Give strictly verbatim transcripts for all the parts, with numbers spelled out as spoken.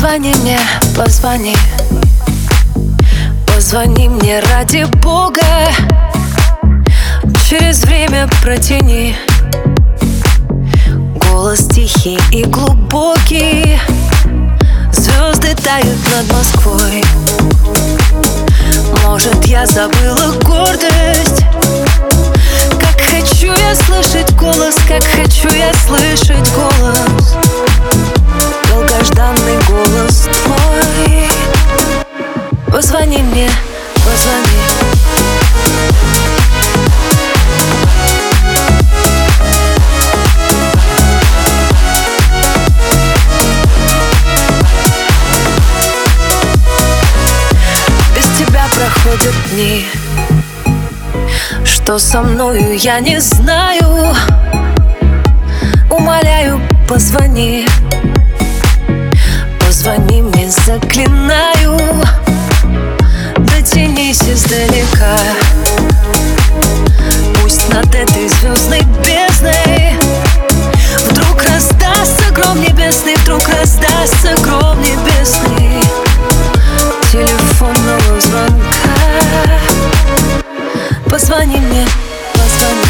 Позвони мне, позвони. Позвони мне ради Бога. Через время протяни. Голос тихий и глубокий. Звезды тают над Москвой. Может, я забыла гордость. Как хочу я слышать голос, как хочу я слышать голос. Долгожданный голос твой. Позвони мне, позвони. Без тебя проходят дни. Что со мною, я не знаю. Умоляю, позвони. Позвони мне, заклинаю. Дотянись издалека. Пусть над этой звездной бездной вдруг раздастся гром небесный, вдруг раздастся гром небесный телефонного звонка. Позвони мне, позвони.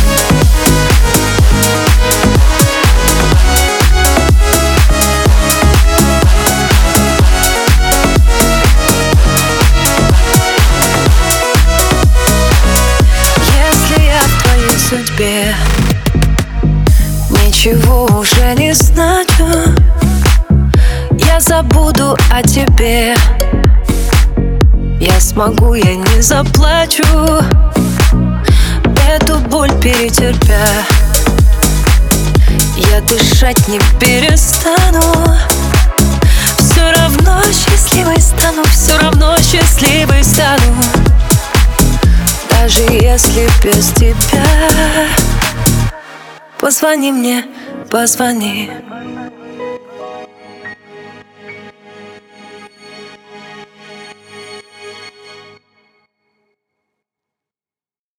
Судьбе ничего уже не значу. Я забуду о тебе. Я смогу, я не заплачу. Эту боль перетерпя, я дышать не перестану. Все равно счастливой стану, все равно счастливой стану. Даже если без тебя. Позвони мне, позвони.